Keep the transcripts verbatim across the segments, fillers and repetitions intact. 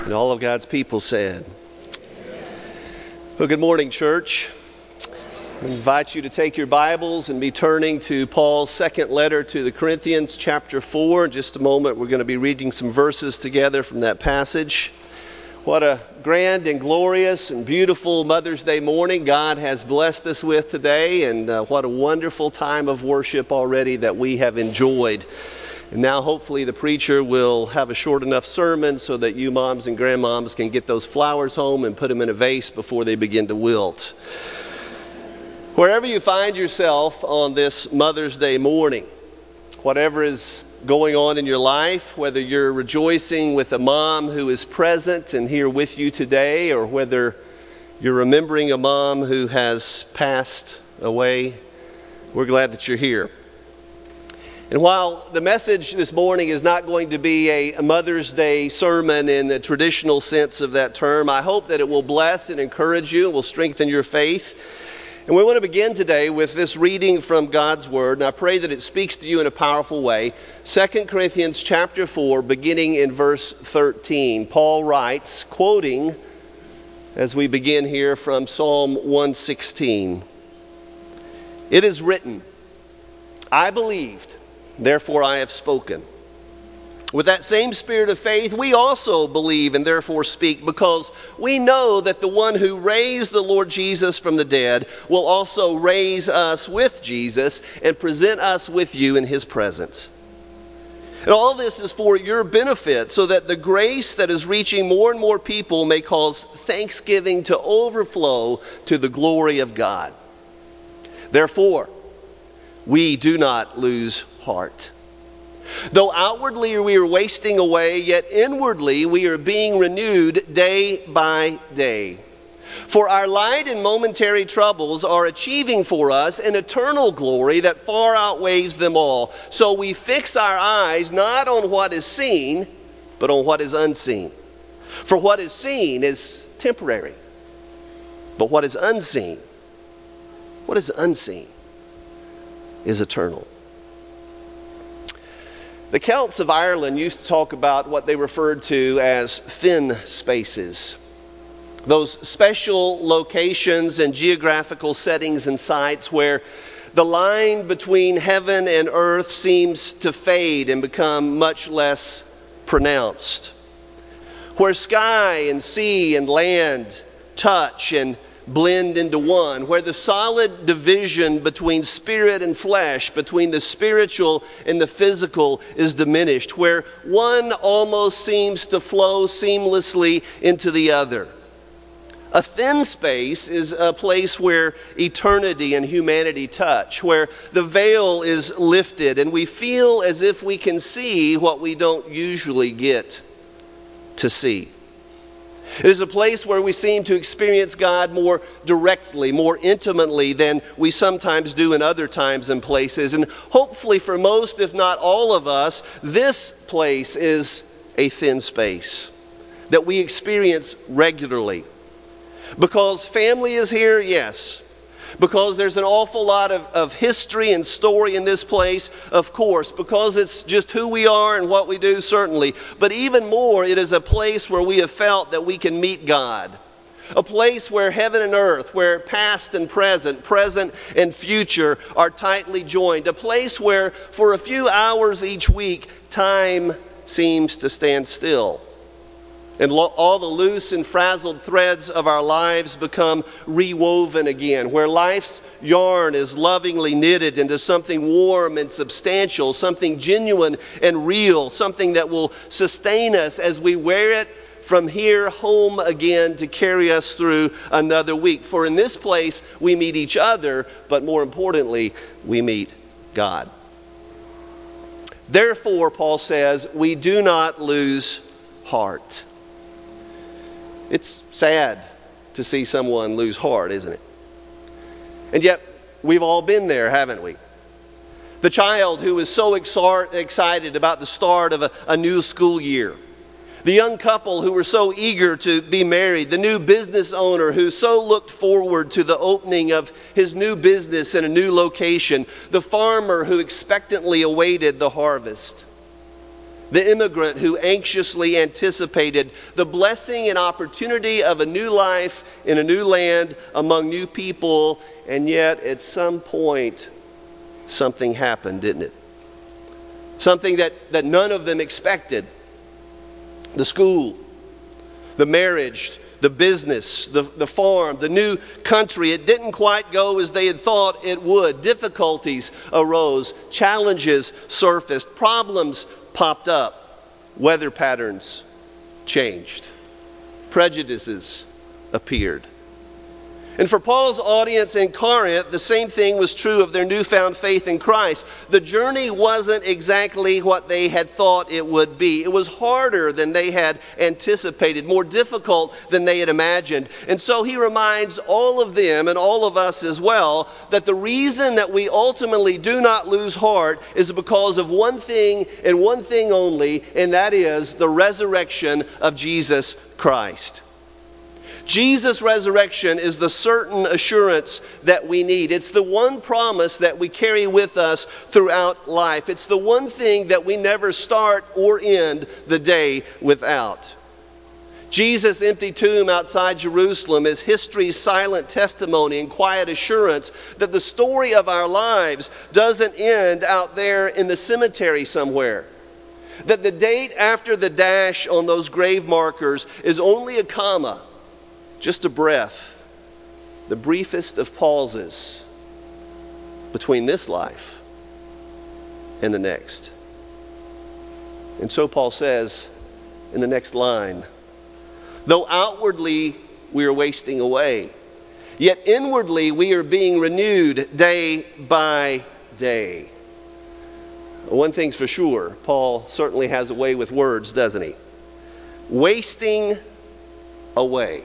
And all of God's people said, well, good morning, church. I invite you to take your Bibles and be turning to Paul's second letter to the Corinthians, chapter four. In just a moment, we're going to be reading some verses together from that passage. What a grand and glorious and beautiful Mother's Day morning God has blessed us with today, and uh, what a wonderful time of worship already that we have enjoyed. And now hopefully the preacher will have a short enough sermon so that you moms and grandmoms can get those flowers home and put them in a vase before they begin to wilt. Wherever you find yourself on this Mother's Day morning, whatever is going on in your life, whether you're rejoicing with a mom who is present and here with you today, or whether you're remembering a mom who has passed away, we're glad that you're here. And while the message this morning is not going to be a Mother's Day sermon in the traditional sense of that term, I hope that it will bless and encourage you and will strengthen your faith. And we want to begin today with this reading from God's Word, and I pray that it speaks to you in a powerful way. Second Corinthians chapter four, beginning in verse thirteen. Paul writes, quoting, as we begin here, from Psalm one sixteen. It is written, I believed, therefore I have spoken. With that same spirit of faith, we also believe and therefore speak, because we know that the one who raised the Lord Jesus from the dead will also raise us with Jesus and present us with you in his presence. And all this is for your benefit, so that the grace that is reaching more and more people may cause thanksgiving to overflow to the glory of God. Therefore, we do not lose heart. Though outwardly we are wasting away, yet inwardly we are being renewed day by day. For our light and momentary troubles are achieving for us an eternal glory that far outweighs them all. So we fix our eyes not on what is seen, but on what is unseen. For what is seen is temporary, but what is unseen, what is unseen is eternal. The Celts of Ireland used to talk about what they referred to as thin spaces. Those special locations and geographical settings and sites where the line between heaven and earth seems to fade and become much less pronounced. Where sky and sea and land touch and blend into one, where the solid division between spirit and flesh, between the spiritual and the physical is diminished, where one almost seems to flow seamlessly into the other. A thin space is a place where eternity and humanity touch, where the veil is lifted and we feel as if we can see what we don't usually get to see. It is a place where we seem to experience God more directly, more intimately than we sometimes do in other times and places. And hopefully for most, if not all of us, this place is a thin space that we experience regularly. Because family is here, yes. Because there's an awful lot of, of history and story in this place, of course. Because it's just who we are and what we do, certainly. But even more, it is a place where we have felt that we can meet God. A place where heaven and earth, where past and present, present and future are tightly joined. A place where for a few hours each week, time seems to stand still. And lo- all the loose and frazzled threads of our lives become rewoven again, where life's yarn is lovingly knitted into something warm and substantial, something genuine and real, something that will sustain us as we wear it from here home again to carry us through another week. For in this place we meet each other, but more importantly, we meet God. Therefore, Paul says, we do not lose heart. It's sad to see someone lose heart, isn't it? And yet, we've all been there, haven't we? The child who is so excited about the start of a, a new school year. The young couple who were so eager to be married. The new business owner who so looked forward to the opening of his new business in a new location. The farmer who expectantly awaited the harvest. the immigrant who anxiously anticipated the blessing and opportunity of a new life in a new land among new people, and yet at some point something happened, didn't it? Something that, that none of them expected. The school, the marriage, the business, the, the farm, the new country. It didn't quite go as they had thought it would. Difficulties arose, challenges surfaced, problems popped up, weather patterns changed, prejudices appeared. And for Paul's audience in Corinth, the same thing was true of their newfound faith in Christ. The journey wasn't exactly what they had thought it would be. It was harder than they had anticipated, more difficult than they had imagined. And so he reminds all of them and all of us as well that the reason that we ultimately do not lose heart is because of one thing and one thing only, and that is the resurrection of Jesus Christ. Jesus' resurrection is the certain assurance that we need. It's the one promise that we carry with us throughout life. It's the one thing that we never start or end the day without. Jesus' empty tomb outside Jerusalem is history's silent testimony and quiet assurance that the story of our lives doesn't end out there in the cemetery somewhere. That the date after the dash on those grave markers is only a comma, just a breath, the briefest of pauses between this life and the next. And so Paul says in the next line, though outwardly we are wasting away, yet inwardly we are being renewed day by day. One thing's for sure, Paul certainly has a way with words, doesn't he? Wasting away.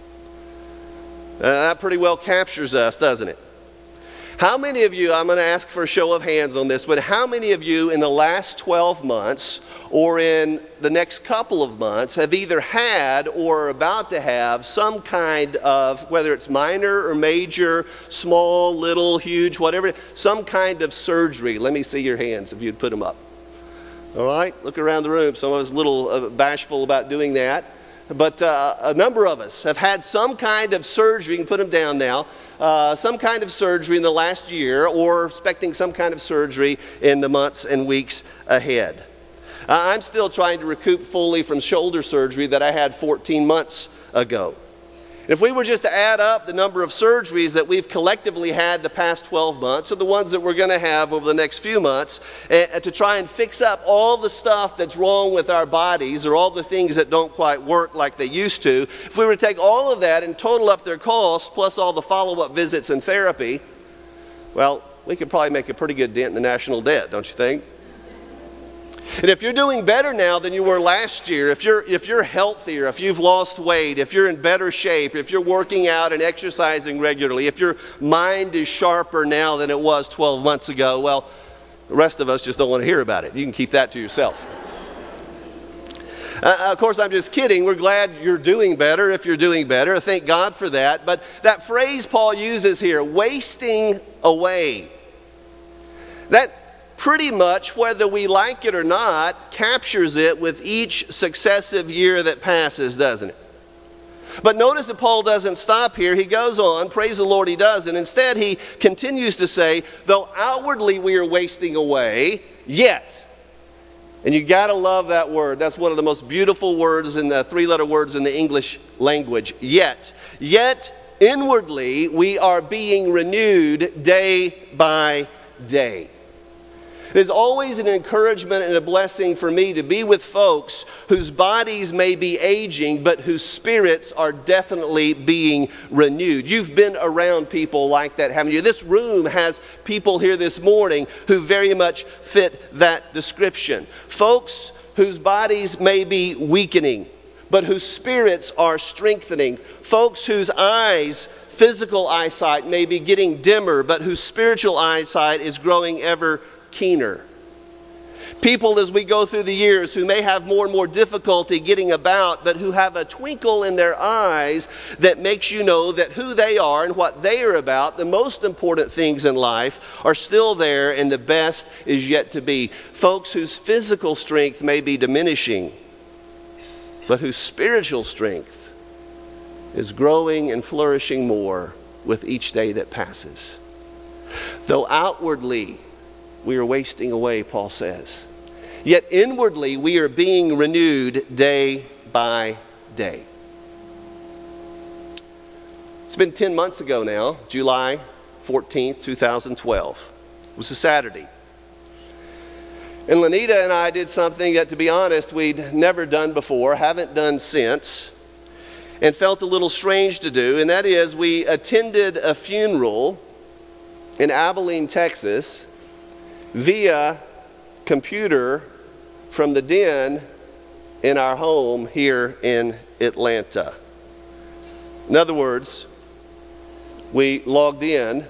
Uh, that pretty well captures us, doesn't it? How many of you, I'm going to ask for a show of hands on this, but how many of you in the last twelve months or in the next couple of months have either had or are about to have some kind of, whether it's minor or major, small, little, huge, whatever, some kind of surgery? Let me see your hands if you'd put them up. All right, look around the room. Some of us a little uh, bashful about doing that. But uh, a number of us have had some kind of surgery, you can put them down now, uh, some kind of surgery in the last year or expecting some kind of surgery in the months and weeks ahead. Uh, I'm still trying to recoup fully from shoulder surgery that I had fourteen months ago. If we were just to add up the number of surgeries that we've collectively had the past twelve months, or the ones that we're going to have over the next few months, uh, to try and fix up all the stuff that's wrong with our bodies, or all the things that don't quite work like they used to, if we were to take all of that and total up their costs, plus all the follow-up visits and therapy, well, we could probably make a pretty good dent in the national debt, don't you think? And if you're doing better now than you were last year, if you're, if you're healthier, if you've lost weight, if you're in better shape, if you're working out and exercising regularly, if your mind is sharper now than it was twelve months ago, well, the rest of us just don't want to hear about it. You can keep that to yourself. Uh, of course, I'm just kidding. We're glad you're doing better if you're doing better. Thank God for that. But that phrase Paul uses here, wasting away, that pretty much, whether we like it or not, captures it with each successive year that passes, doesn't it? But notice that Paul doesn't stop here. He goes on, praise the Lord he does, and instead he continues to say, though outwardly we are wasting away, yet. And you got to love that word. That's one of the most beautiful words in the three-letter words in the English language, yet. Yet inwardly we are being renewed day by day. There's always an encouragement and a blessing for me to be with folks whose bodies may be aging, but whose spirits are definitely being renewed. You've been around people like that, haven't you? This room has people here this morning who very much fit that description. Folks whose bodies may be weakening, but whose spirits are strengthening. Folks whose eyes, physical eyesight, may be getting dimmer, but whose spiritual eyesight is growing ever keener. People as we go through the years who may have more and more difficulty getting about, but who have a twinkle in their eyes that makes you know that who they are and what they are about, the most important things in life, are still there and the best is yet to be. Folks whose physical strength may be diminishing, but whose spiritual strength is growing and flourishing more with each day that passes. Though outwardly we are wasting away, Paul says, yet inwardly we are being renewed day by day. It's been ten months ago now, July fourteenth, two thousand twelve. It was a Saturday. And Lanita and I did something that, to be honest, we'd never done before, haven't done since, and felt a little strange to do, and that is we attended a funeral in Abilene, Texas, via computer from the den in our home here in Atlanta. In other words, we logged in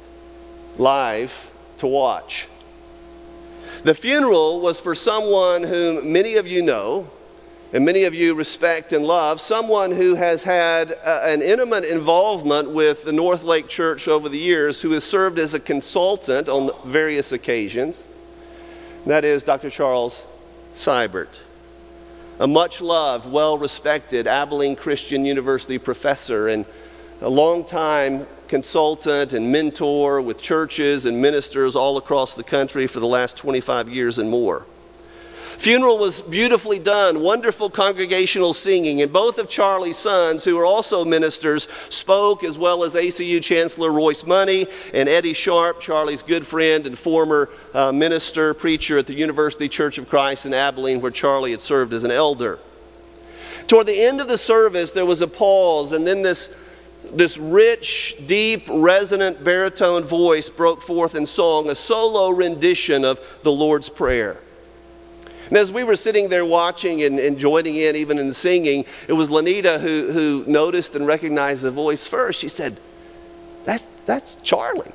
live to watch. The funeral was for someone whom many of you know and many of you respect and love, someone who has had uh, an intimate involvement with the North Lake Church over the years, who has served as a consultant on various occasions. And that is Doctor Charles Seibert, a much-loved, well-respected Abilene Christian University professor and a long-time consultant and mentor with churches and ministers all across the country for the last twenty-five years and more. Funeral was beautifully done, wonderful congregational singing, and both of Charlie's sons, who are also ministers, spoke, as well as A C U Chancellor Royce Money and Eddie Sharp, Charlie's good friend and former uh, minister, preacher at the University Church of Christ in Abilene, where Charlie had served as an elder. Toward the end of the service, there was a pause, and then this, this rich, deep, resonant baritone voice broke forth in song, a solo rendition of the Lord's Prayer. And as we were sitting there watching and, and joining in, even in the singing, it was Lanita who, who noticed and recognized the voice first. She said, that's, that's Charlie.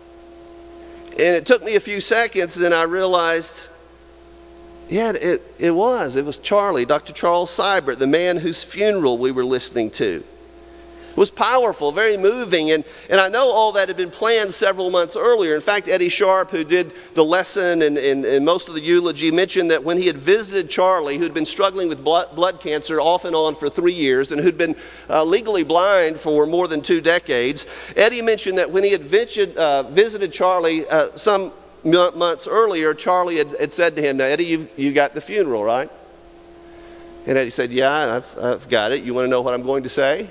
And it took me a few seconds, and then I realized, yeah, it, it was. It was Charlie, Doctor Charles Seibert, the man whose funeral we were listening to. It was powerful, very moving, and, and I know all that had been planned several months earlier. In fact, Eddie Sharp, who did the lesson and, and, and most of the eulogy, mentioned that when he had visited Charlie, who'd been struggling with blood, blood cancer off and on for three years and who'd been uh, legally blind for more than two decades, Eddie mentioned that when he had visited, uh, visited Charlie uh, some months earlier, Charlie had, had said to him, now Eddie, you've, you got the funeral, right? And Eddie said, yeah, I've, I've got it. You want to know what I'm going to say?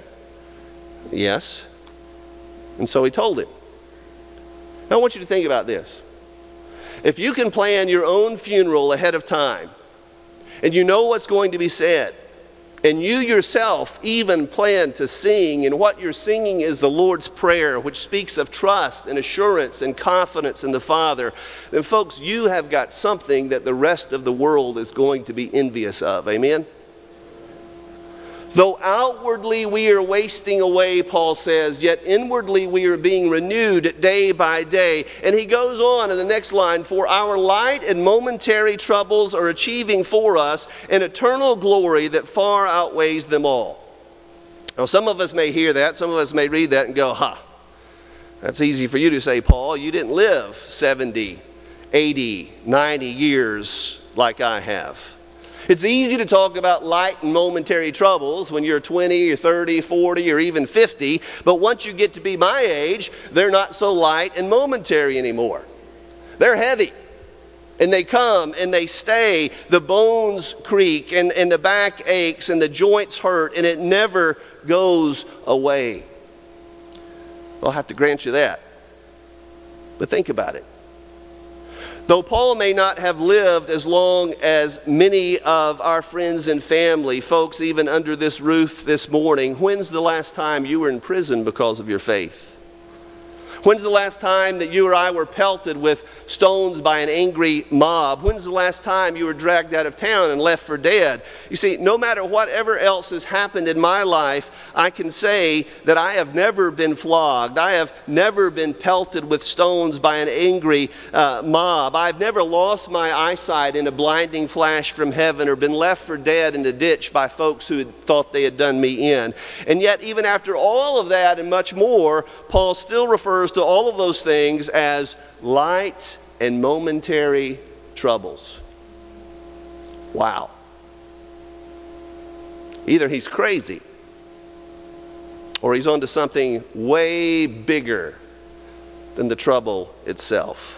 Yes. And so he told him. Now I want you to think about this. If you can plan your own funeral ahead of time, and you know what's going to be said, and you yourself even plan to sing, and what you're singing is the Lord's Prayer, which speaks of trust and assurance and confidence in the Father, then folks, you have got something that the rest of the world is going to be envious of. Amen? Though outwardly we are wasting away, Paul says, yet inwardly we are being renewed day by day. And he goes on in the next line, for our light and momentary troubles are achieving for us an eternal glory that far outweighs them all. Now some of us may hear that, some of us may read that and go, ha, that's easy for you to say, Paul. You didn't live seventy, eighty, ninety years like I have. It's easy to talk about light and momentary troubles when you're twenty or thirty, forty, or even fifty, but once you get to be my age, they're not so light and momentary anymore. They're heavy, and they come and they stay. The bones creak, and, and the back aches, and the joints hurt, and it never goes away. I'll have to grant you that. But think about it. Though Paul may not have lived as long as many of our friends and family, folks even under this roof this morning, when's the last time you were in prison because of your faith? When's the last time that you or I were pelted with stones by an angry mob? When's the last time you were dragged out of town and left for dead? You see, no matter whatever else has happened in my life, I can say that I have never been flogged. I have never been pelted with stones by an angry uh, mob. I've never lost my eyesight in a blinding flash from heaven or been left for dead in a ditch by folks who had thought they had done me in. And yet, even after all of that and much more, Paul still refers to all of those things as light and momentary troubles. Wow. Either he's crazy or he's onto something way bigger than the trouble itself.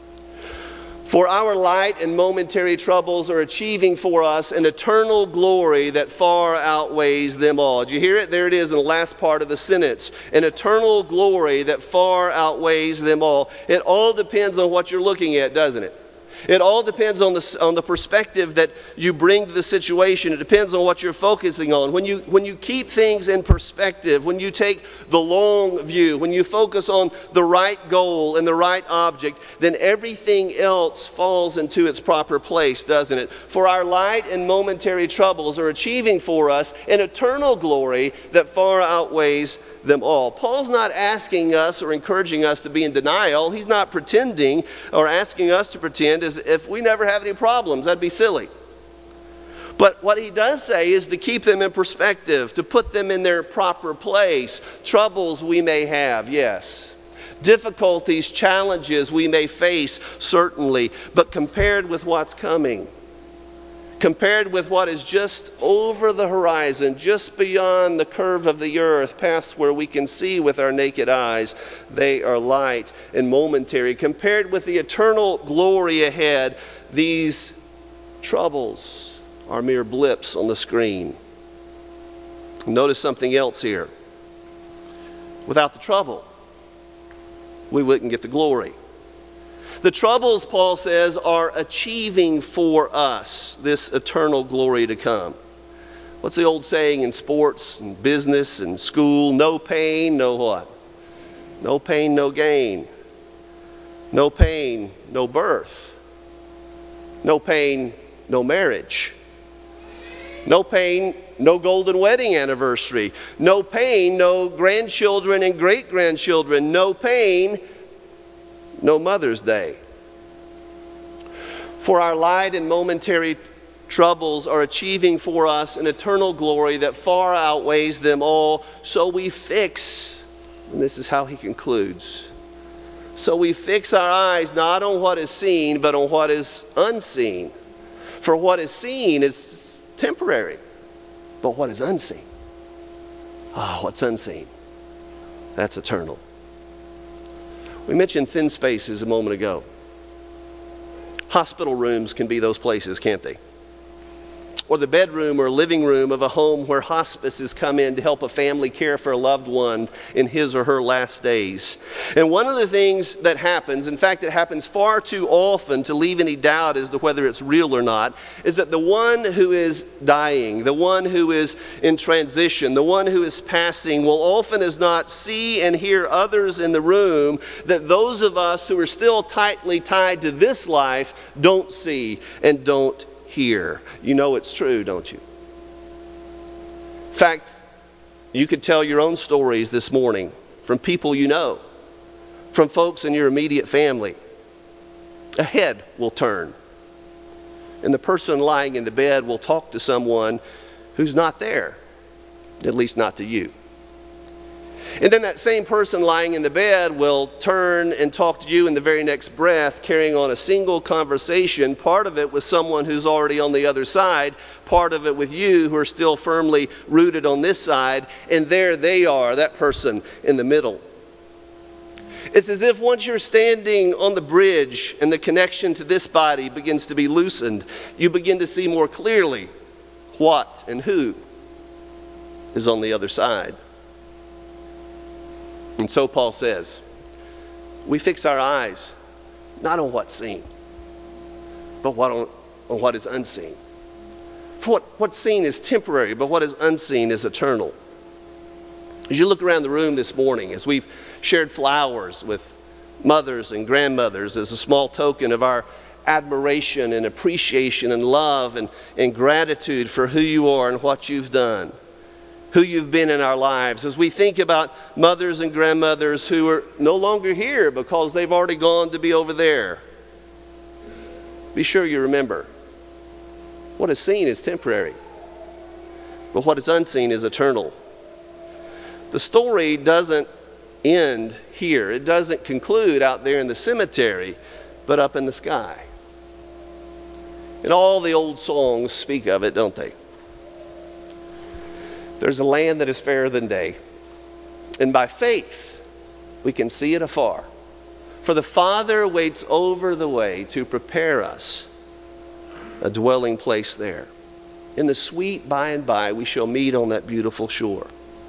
For our light and momentary troubles are achieving for us an eternal glory that far outweighs them all. Did you hear it? There it is in the last part of the sentence. An eternal glory that far outweighs them all. It all depends on what you're looking at, doesn't it? It all depends on the, on the perspective that you bring to the situation. It depends on what you're focusing on. When you, when you keep things in perspective, when you take the long view, when you focus on the right goal and the right object, then everything else falls into its proper place, doesn't it? For our light and momentary troubles are achieving for us an eternal glory that far outweighs them all. Paul's not asking us or encouraging us to be in denial. He's not pretending or asking us to pretend as if we never have any problems. That'd be silly. But what he does say is to keep them in perspective, to put them in their proper place. Troubles we may have, yes. Difficulties, challenges we may face, certainly. But compared with what's coming, compared with what is just over the horizon, just beyond the curve of the earth, past where we can see with our naked eyes, they are light and momentary. Compared with the eternal glory ahead, these troubles are mere blips on the screen. Notice something else here. Without the trouble, we wouldn't get the glory. The troubles, Paul says, are achieving for us this eternal glory to come. What's the old saying in sports and business and school? No pain, no what? No pain, no gain. No pain, no birth. No pain, no marriage. No pain, no golden wedding anniversary. No pain, no grandchildren and great-grandchildren. No pain, no Mother's Day. For our light and momentary troubles are achieving for us an eternal glory that far outweighs them all. So we fix, and this is how he concludes, so we fix our eyes not on what is seen, but on what is unseen. For what is seen is temporary, but what is unseen? Ah, oh, what's unseen? That's eternal. We mentioned thin spaces a moment ago. Hospital rooms can be those places, can't they? Or the bedroom or living room of a home where hospices come in to help a family care for a loved one in his or her last days. And one of the things that happens, in fact it happens far too often to leave any doubt as to whether it's real or not, is that the one who is dying, the one who is in transition, the one who is passing will often as not see and hear others in the room that those of us who are still tightly tied to this life don't see and don't hear. You know it's true, don't you? In fact, you could tell your own stories this morning from people you know, from folks in your immediate family. A head will turn, and the person lying in the bed will talk to someone who's not there, at least not to you. And then that same person lying in the bed will turn and talk to you in the very next breath, carrying on a single conversation, part of it with someone who's already on the other side, part of it with you who are still firmly rooted on this side, and there they are, that person in the middle. It's as if once you're standing on the bridge and the connection to this body begins to be loosened, you begin to see more clearly what and who is on the other side. And so Paul says, we fix our eyes not on what's seen, but what on, on what is unseen. For what, what's seen is temporary, but what is unseen is eternal. As you look around the room this morning, as we've shared flowers with mothers and grandmothers as a small token of our admiration and appreciation and love and, and gratitude for who you are and what you've done, who you've been in our lives, as we think about mothers and grandmothers who are no longer here because they've already gone to be over there, be sure you remember what is seen is temporary, but what is unseen is eternal. The story doesn't end here. It doesn't conclude out there in the cemetery, but up in the sky. And all the old songs speak of it, don't they? There's a land that is fairer than day, and by faith we can see it afar. For the Father waits over the way to prepare us a dwelling place there. In the sweet by and by we shall meet on that beautiful shore.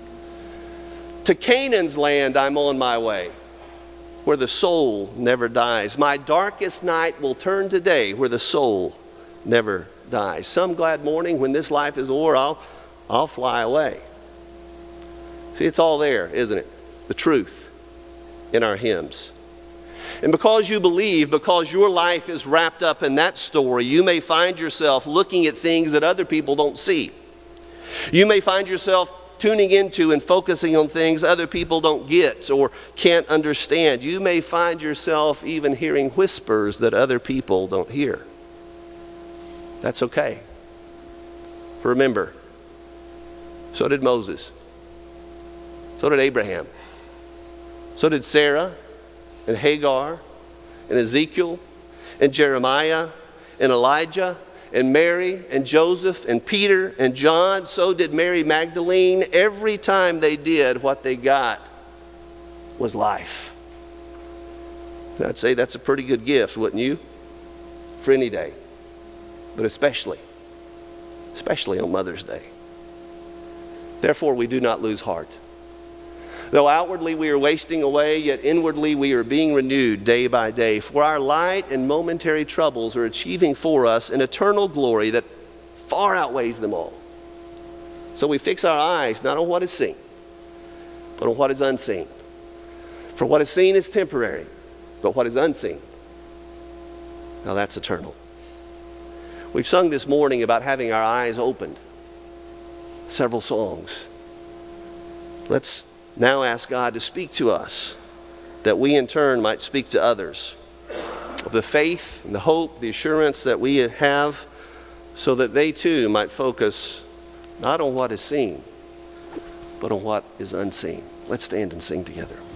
To Canaan's land I'm on my way, where the soul never dies. My darkest night will turn to day, where the soul never dies. Some glad morning when this life is o'er, I'll, I'll fly away. See, it's all there, isn't it? The truth in our hymns. And because you believe, because your life is wrapped up in that story, you may find yourself looking at things that other people don't see. You may find yourself tuning into and focusing on things other people don't get or can't understand. You may find yourself even hearing whispers that other people don't hear. That's okay. Remember, so did Moses. So did Abraham. So did Sarah and Hagar and Ezekiel and Jeremiah and Elijah and Mary and Joseph and Peter and John. So did Mary Magdalene. Every time they did, what they got was life. And I'd say that's a pretty good gift, wouldn't you? For any day. But especially, especially on Mother's Day. Therefore, we do not lose heart. Though outwardly we are wasting away, yet inwardly we are being renewed day by day. For our light and momentary troubles are achieving for us an eternal glory that far outweighs them all. So we fix our eyes not on what is seen, but on what is unseen. For what is seen is temporary, but what is unseen, now that's eternal. We've sung this morning about having our eyes opened. Several songs. Let's now ask God to speak to us, that we in turn might speak to others of the faith and the hope, the assurance that we have, so that they too might focus not on what is seen, but on what is unseen. Let's stand and sing together.